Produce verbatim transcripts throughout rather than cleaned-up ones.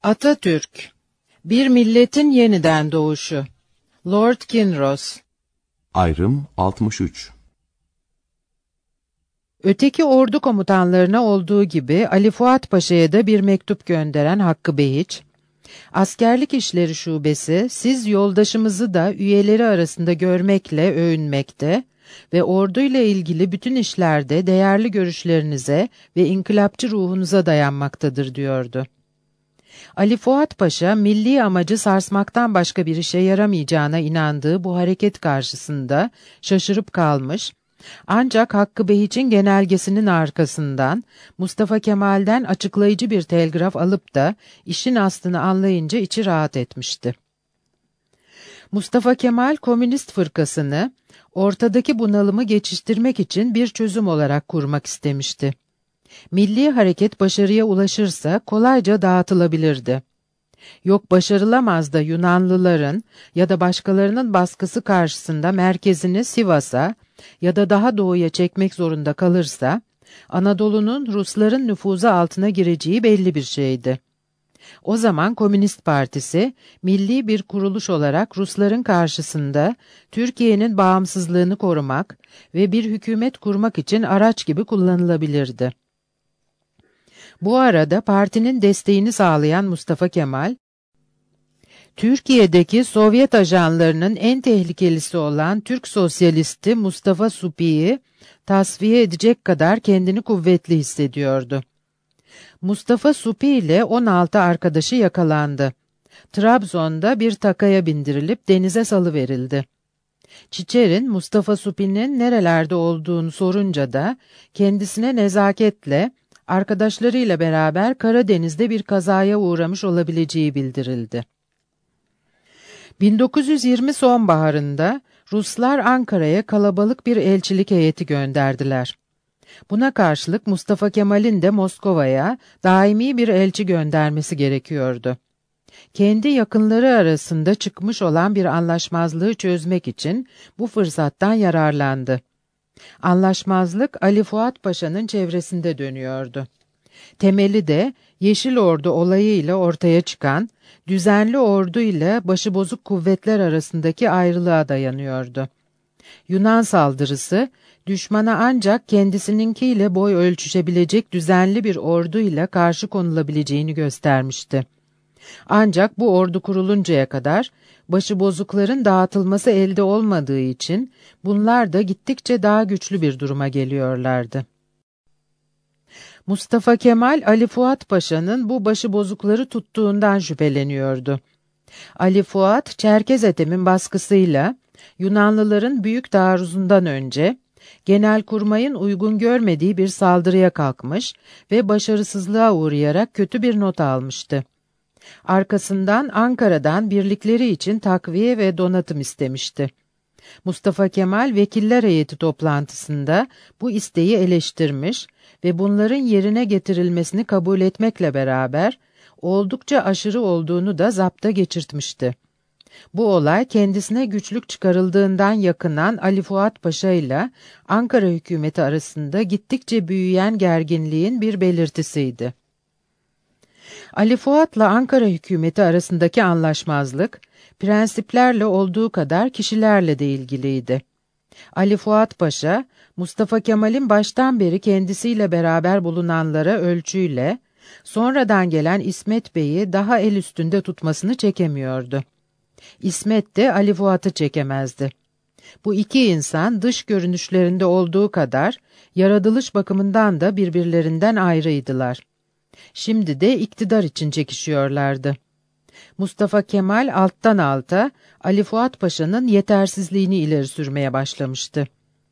Atatürk, bir milletin yeniden doğuşu. Lord Kinross. Ayrım altmış üç. Öteki ordu komutanlarına olduğu gibi Ali Fuat Paşa'ya da bir mektup gönderen Hakkı Behiç, Askerlik İşleri Şubesi, siz yoldaşımızı da üyeleri arasında görmekle övünmekte ve orduyla ilgili bütün işlerde değerli görüşlerinize ve inkılapçı ruhunuza dayanmaktadır diyordu. Ali Fuat Paşa, milli amacı sarsmaktan başka bir işe yaramayacağına inandığı bu hareket karşısında şaşırıp kalmış, ancak Hakkı Behiç'in genelgesinin arkasından Mustafa Kemal'den açıklayıcı bir telgraf alıp da işin aslını anlayınca içi rahat etmişti. Mustafa Kemal, Komünist Fırkasını ortadaki bunalımı geçiştirmek için bir çözüm olarak kurmak istemişti. Milli hareket başarıya ulaşırsa kolayca dağıtılabilirdi. Yok başarılamaz da Yunanlıların ya da başkalarının baskısı karşısında merkezini Sivas'a ya da daha doğuya çekmek zorunda kalırsa, Anadolu'nun Rusların nüfuzu altına gireceği belli bir şeydi. O zaman Komünist Partisi, milli bir kuruluş olarak Rusların karşısında Türkiye'nin bağımsızlığını korumak ve bir hükümet kurmak için araç gibi kullanılabilirdi. Bu arada partinin desteğini sağlayan Mustafa Kemal, Türkiye'deki Sovyet ajanlarının en tehlikelisi olan Türk sosyalisti Mustafa Supi'yi tasfiye edecek kadar kendini kuvvetli hissediyordu. Mustafa Supi ile on altı arkadaşı yakalandı. Trabzon'da bir takaya bindirilip denize salıverildi. Çiçer'in Mustafa Supi'nin nerelerde olduğunu sorunca da kendisine nezaketle arkadaşlarıyla beraber Karadeniz'de bir kazaya uğramış olabileceği bildirildi. bin dokuz yüz yirmi sonbaharında Ruslar Ankara'ya kalabalık bir elçilik heyeti gönderdiler. Buna karşılık Mustafa Kemal'in de Moskova'ya daimi bir elçi göndermesi gerekiyordu. Kendi yakınları arasında çıkmış olan bir anlaşmazlığı çözmek için bu fırsattan yararlandı. Anlaşmazlık Ali Fuat Paşa'nın çevresinde dönüyordu. Temeli de Yeşil Ordu olayıyla ortaya çıkan düzenli ordu ile başıbozuk kuvvetler arasındaki ayrılığa dayanıyordu. Yunan saldırısı, düşmana ancak kendisininkiyle boy ölçüşebilecek düzenli bir ordu ile karşı konulabileceğini göstermişti. Ancak bu ordu kuruluncaya kadar başıbozukların dağıtılması elde olmadığı için bunlar da gittikçe daha güçlü bir duruma geliyorlardı. Mustafa Kemal, Ali Fuat Paşa'nın bu başıbozukları tuttuğundan şüpheleniyordu. Ali Fuat, Çerkez Ethem'in baskısıyla Yunanlıların büyük taarruzundan önce Genelkurmay'ın uygun görmediği bir saldırıya kalkmış ve başarısızlığa uğrayarak kötü bir not almıştı. Arkasından Ankara'dan birlikleri için takviye ve donatım istemişti. Mustafa Kemal vekiller heyeti toplantısında bu isteği eleştirmiş ve bunların yerine getirilmesini kabul etmekle beraber oldukça aşırı olduğunu da zapta geçirtmişti. Bu olay kendisine güçlük çıkarıldığından yakınan Ali Fuat Paşa ile Ankara hükümeti arasında gittikçe büyüyen gerginliğin bir belirtisiydi. Ali Fuat'la Ankara hükümeti arasındaki anlaşmazlık, prensiplerle olduğu kadar kişilerle de ilgiliydi. Ali Fuat Paşa, Mustafa Kemal'in baştan beri kendisiyle beraber bulunanlara ölçüyle, sonradan gelen İsmet Bey'i daha el üstünde tutmasını çekemiyordu. İsmet de Ali Fuat'ı çekemezdi. Bu iki insan dış görünüşlerinde olduğu kadar, yaratılış bakımından da birbirlerinden ayrıydılar. Şimdi de iktidar için çekişiyorlardı. Mustafa Kemal alttan alta Ali Fuat Paşa'nın yetersizliğini ileri sürmeye başlamıştı.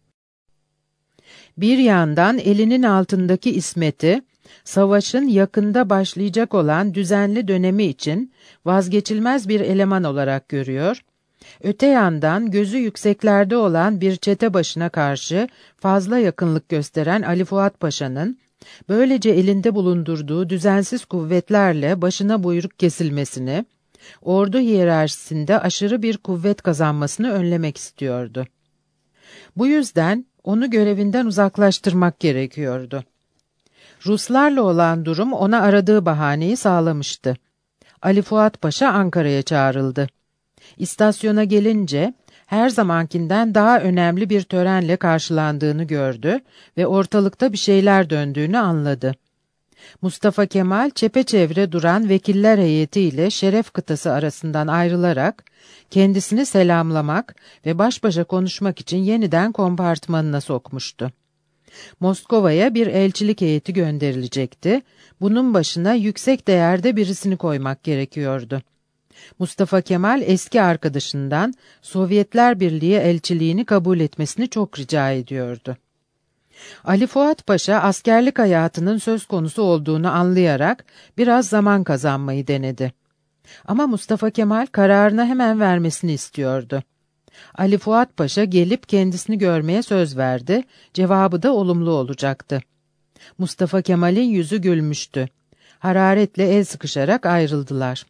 Bir yandan elinin altındaki İsmet'i, savaşın yakında başlayacak olan düzenli dönemi için vazgeçilmez bir eleman olarak görüyor, öte yandan gözü yükseklerde olan bir çete başına karşı fazla yakınlık gösteren Ali Fuat Paşa'nın, böylece elinde bulundurduğu düzensiz kuvvetlerle başına buyruk kesilmesini, ordu hiyerarşisinde aşırı bir kuvvet kazanmasını önlemek istiyordu. Bu yüzden onu görevinden uzaklaştırmak gerekiyordu. Ruslarla olan durum ona aradığı bahaneyi sağlamıştı. Ali Fuat Paşa Ankara'ya çağrıldı. İstasyona gelince her zamankinden daha önemli bir törenle karşılandığını gördü ve ortalıkta bir şeyler döndüğünü anladı. Mustafa Kemal çepeçevre duran vekiller heyetiyle Şeref kıtası arasından ayrılarak kendisini selamlamak ve baş başa konuşmak için yeniden kompartmanına sokmuştu. Moskova'ya bir elçilik heyeti gönderilecekti. Bunun başına yüksek değerde birisini koymak gerekiyordu. Mustafa Kemal eski arkadaşından Sovyetler Birliği elçiliğini kabul etmesini çok rica ediyordu. Ali Fuat Paşa askerlik hayatının söz konusu olduğunu anlayarak biraz zaman kazanmayı denedi. Ama Mustafa Kemal kararını hemen vermesini istiyordu. Ali Fuat Paşa gelip kendisini görmeye söz verdi, cevabı da olumlu olacaktı. Mustafa Kemal'in yüzü gülmüştü. Hararetle el sıkışarak ayrıldılar.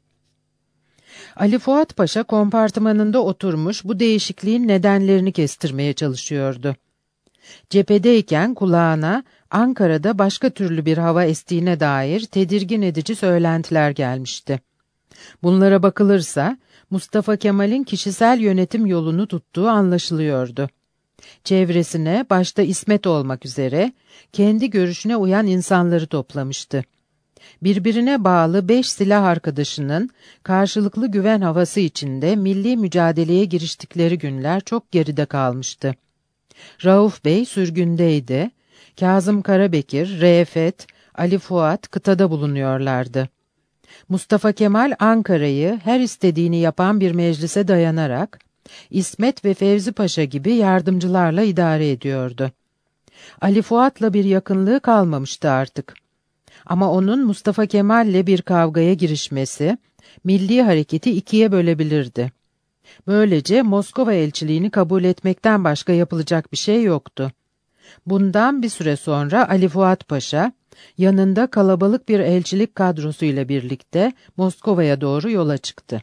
Ali Fuat Paşa kompartımanında oturmuş bu değişikliğin nedenlerini kestirmeye çalışıyordu. Cephedeyken kulağına Ankara'da başka türlü bir hava estiğine dair tedirgin edici söylentiler gelmişti. Bunlara bakılırsa Mustafa Kemal'in kişisel yönetim yolunu tuttuğu anlaşılıyordu. Çevresine başta İsmet olmak üzere kendi görüşüne uyan insanları toplamıştı. Birbirine bağlı beş silah arkadaşının karşılıklı güven havası içinde milli mücadeleye giriştikleri günler çok geride kalmıştı. Rauf Bey sürgündeydi, Kazım Karabekir, Reifet, Ali Fuat kıtada bulunuyorlardı. Mustafa Kemal Ankara'yı her istediğini yapan bir meclise dayanarak, İsmet ve Fevzi Paşa gibi yardımcılarla idare ediyordu. Ali Fuat'la bir yakınlığı kalmamıştı artık. Ama onun Mustafa Kemal'le bir kavgaya girişmesi, milli hareketi ikiye bölebilirdi. Böylece Moskova elçiliğini kabul etmekten başka yapılacak bir şey yoktu. Bundan bir süre sonra Ali Fuat Paşa, yanında kalabalık bir elçilik kadrosuyla birlikte Moskova'ya doğru yola çıktı.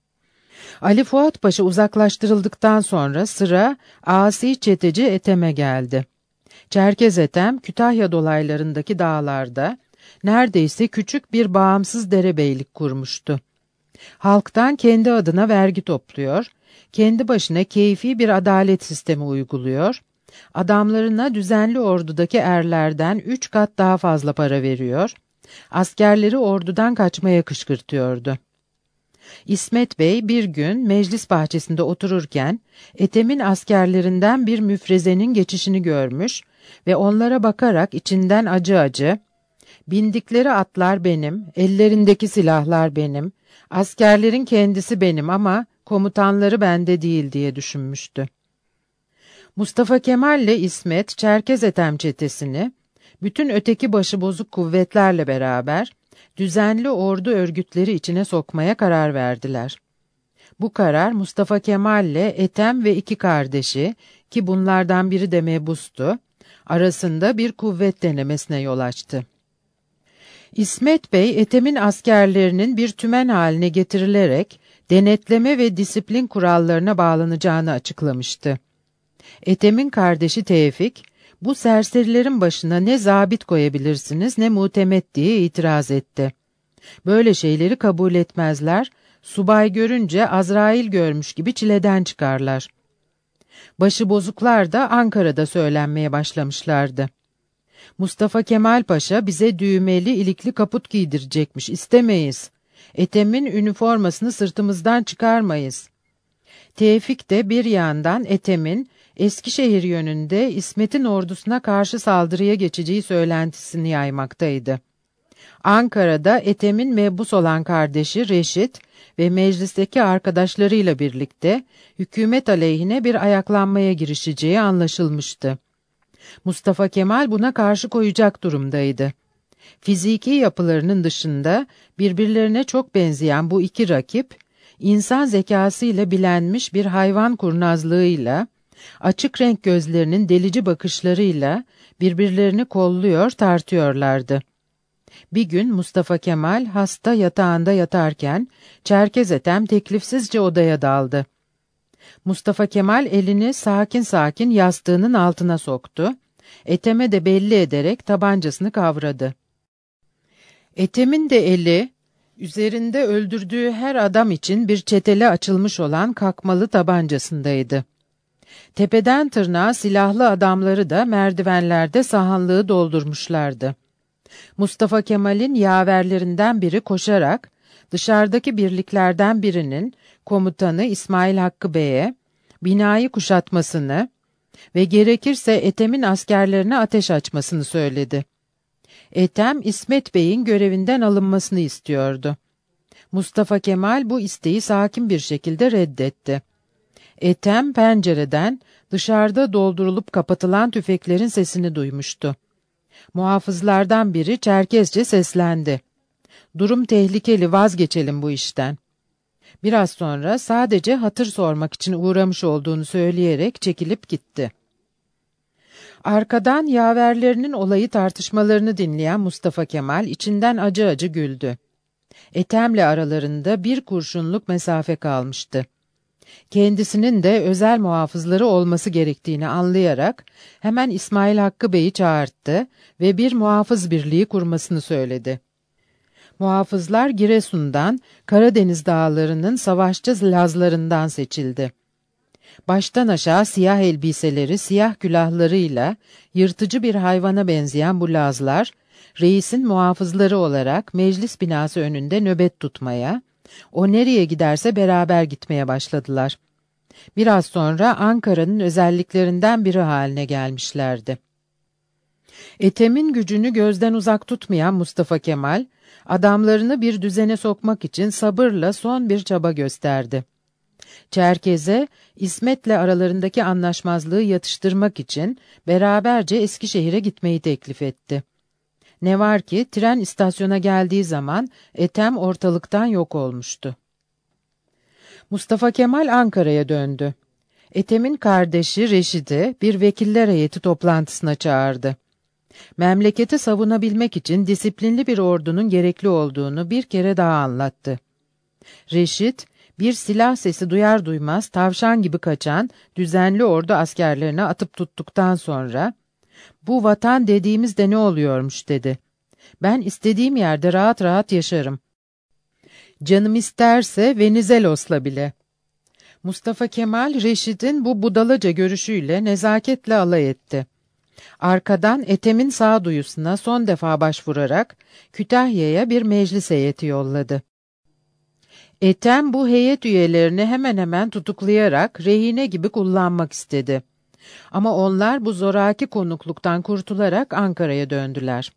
Ali Fuat Paşa uzaklaştırıldıktan sonra sıra asi çeteci Ethem'e geldi. Çerkez Ethem, Kütahya dolaylarındaki dağlarda neredeyse küçük bir bağımsız derebeylik kurmuştu. Halktan kendi adına vergi topluyor, kendi başına keyfi bir adalet sistemi uyguluyor, adamlarına düzenli ordudaki erlerden üç kat daha fazla para veriyor, askerleri ordudan kaçmaya kışkırtıyordu. İsmet Bey bir gün meclis bahçesinde otururken Ethem'in askerlerinden bir müfrezenin geçişini görmüş ve onlara bakarak içinden acı acı, "Bindikleri atlar benim, ellerindeki silahlar benim, askerlerin kendisi benim ama komutanları bende değil" diye düşünmüştü. Mustafa Kemal ile İsmet, Çerkez Ethem çetesini, bütün öteki başıbozuk kuvvetlerle beraber düzenli ordu örgütleri içine sokmaya karar verdiler. Bu karar Mustafa Kemal ile Ethem ve iki kardeşi, ki bunlardan biri de mebustu, arasında bir kuvvet denemesine yol açtı. İsmet Bey, Ethem'in askerlerinin bir tümen haline getirilerek denetleme ve disiplin kurallarına bağlanacağını açıklamıştı. Ethem'in kardeşi Tevfik, "Bu serserilerin başına ne zabit koyabilirsiniz ne muhtemet" diye itiraz etti. "Böyle şeyleri kabul etmezler, subay görünce Azrail görmüş gibi çileden çıkarlar." Başıbozuklar da Ankara'da söylenmeye başlamışlardı. "Mustafa Kemal Paşa bize düğmeli ilikli kaput giydirecekmiş, istemeyiz. Ethem'in üniformasını sırtımızdan çıkarmayız." Tevfik de bir yandan Ethem'in Eskişehir yönünde İsmet'in ordusuna karşı saldırıya geçeceği söylentisini yaymaktaydı. Ankara'da Ethem'in mebus olan kardeşi Reşit ve meclisteki arkadaşlarıyla birlikte hükümet aleyhine bir ayaklanmaya girişeceği anlaşılmıştı. Mustafa Kemal buna karşı koyacak durumdaydı. Fiziki yapılarının dışında birbirlerine çok benzeyen bu iki rakip, insan zekasıyla bilenmiş bir hayvan kurnazlığıyla, açık renk gözlerinin delici bakışlarıyla birbirlerini kolluyor, tartıyorlardı. Bir gün Mustafa Kemal hasta yatağında yatarken Çerkez Ethem teklifsizce odaya daldı. Mustafa Kemal elini sakin sakin yastığının altına soktu. Ethem'e de belli ederek tabancasını kavradı. Ethem'in de eli Üzerinde öldürdüğü her adam için bir çeteli açılmış olan kakmalı tabancasındaydı. Tepeden tırnağa silahlı adamları da merdivenlerde sahanlığı doldurmuşlardı. Mustafa Kemal'in yaverlerinden biri koşarak dışarıdaki birliklerden birinin komutanı İsmail Hakkı Bey'e binayı kuşatmasını ve gerekirse Ethem'in askerlerine ateş açmasını söyledi. Ethem, İsmet Bey'in görevinden alınmasını istiyordu. Mustafa Kemal bu isteği sakin bir şekilde reddetti. Ethem pencereden dışarıda doldurulup kapatılan tüfeklerin sesini duymuştu. Muhafızlardan biri Çerkezce seslendi. "Durum tehlikeli, vazgeçelim bu işten." Biraz sonra sadece hatır sormak için uğramış olduğunu söyleyerek çekilip gitti. Arkadan yaverlerinin olayı tartışmalarını dinleyen Mustafa Kemal içinden acı acı güldü. Ethem'le aralarında bir kurşunluk mesafe kalmıştı. Kendisinin de özel muhafızları olması gerektiğini anlayarak hemen İsmail Hakkı Bey'i çağırttı ve bir muhafız birliği kurmasını söyledi. Muhafızlar Giresun'dan, Karadeniz dağlarının savaşçı Lazlarından seçildi. Baştan aşağı siyah elbiseleri, siyah külahlarıyla yırtıcı bir hayvana benzeyen bu Lazlar, reisin muhafızları olarak meclis binası önünde nöbet tutmaya, o nereye giderse beraber gitmeye başladılar. Biraz sonra Ankara'nın özelliklerinden biri haline gelmişlerdi. Ethem'in gücünü gözden uzak tutmayan Mustafa Kemal, adamlarını bir düzene sokmak için sabırla son bir çaba gösterdi. Çerkez'e, İsmet'le aralarındaki anlaşmazlığı yatıştırmak için beraberce Eskişehir'e gitmeyi teklif etti. Ne var ki tren istasyona geldiği zaman Ethem ortalıktan yok olmuştu. Mustafa Kemal Ankara'ya döndü. Ethem'in kardeşi Reşid'i bir vekiller heyeti toplantısına çağırdı. Memleketi savunabilmek için disiplinli bir ordunun gerekli olduğunu bir kere daha anlattı. Reşit, bir silah sesi duyar duymaz tavşan gibi kaçan düzenli ordu askerlerine atıp tuttuktan sonra, "Bu vatan dediğimiz de ne oluyormuş?" dedi. "Ben istediğim yerde rahat rahat yaşarım. Canım isterse Venizelos'la bile." Mustafa Kemal, Reşit'in bu budalaca görüşüyle nezaketle alay etti. Arkadan Ethem'in sağduyusuna son defa başvurarak Kütahya'ya bir meclis heyeti yolladı. Ethem bu heyet üyelerini hemen hemen tutuklayarak rehine gibi kullanmak istedi. Ama onlar bu zoraki konukluktan kurtularak Ankara'ya döndüler.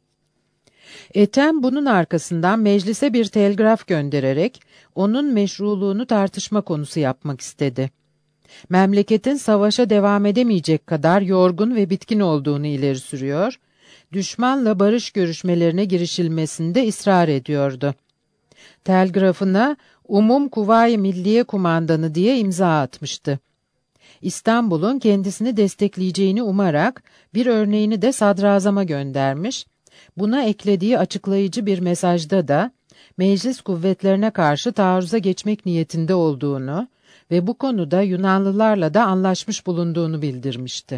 Ethem bunun arkasından meclise bir telgraf göndererek onun meşruluğunu tartışma konusu yapmak istedi. Memleketin savaşa devam edemeyecek kadar yorgun ve bitkin olduğunu ileri sürüyor, düşmanla barış görüşmelerine girişilmesinde ısrar ediyordu. Telgrafına Umum Kuvayi Milliye Kumandanı diye imza atmıştı. İstanbul'un kendisini destekleyeceğini umarak bir örneğini de sadrazama göndermiş, buna eklediği açıklayıcı bir mesajda da meclis kuvvetlerine karşı taarruza geçmek niyetinde olduğunu ve bu konuda Yunanlılarla da anlaşmış bulunduğunu bildirmişti.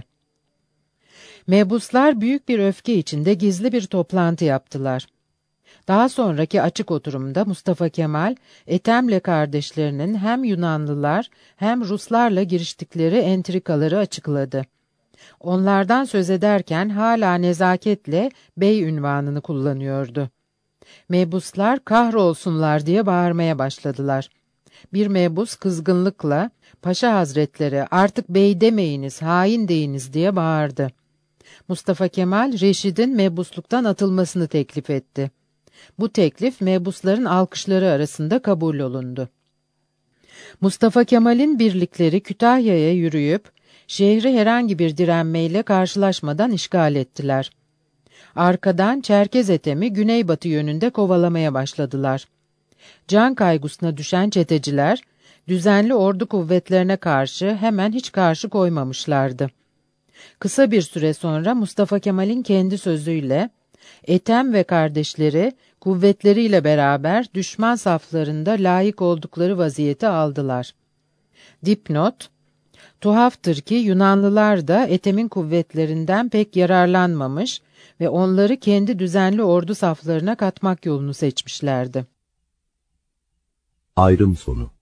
Mebuslar büyük bir öfke içinde gizli bir toplantı yaptılar. Daha sonraki açık oturumda Mustafa Kemal, Ethem'le kardeşlerinin hem Yunanlılar hem Ruslarla giriştikleri entrikaları açıkladı. Onlardan söz ederken hala nezaketle bey ünvanını kullanıyordu. Mebuslar kahrolsunlar diye bağırmaya başladılar. Bir mebus kızgınlıkla, "Paşa Hazretleri artık bey demeyiniz, hain deyiniz" diye bağırdı. Mustafa Kemal, Reşid'in mebusluktan atılmasını teklif etti. Bu teklif mebusların alkışları arasında kabul olundu. Mustafa Kemal'in birlikleri Kütahya'ya yürüyüp, şehri herhangi bir direnmeyle karşılaşmadan işgal ettiler. Arkadan Çerkez Ethem'i güneybatı yönünde kovalamaya başladılar. Can kaygısına düşen çeteciler, düzenli ordu kuvvetlerine karşı hemen hiç karşı koymamışlardı. Kısa bir süre sonra Mustafa Kemal'in kendi sözüyle, Ethem ve kardeşleri kuvvetleriyle beraber düşman saflarında layık oldukları vaziyeti aldılar. Dipnot: Tuhaftır ki Yunanlılar da Ethem'in kuvvetlerinden pek yararlanmamış ve onları kendi düzenli ordu saflarına katmak yolunu seçmişlerdi. Ayrım sonu.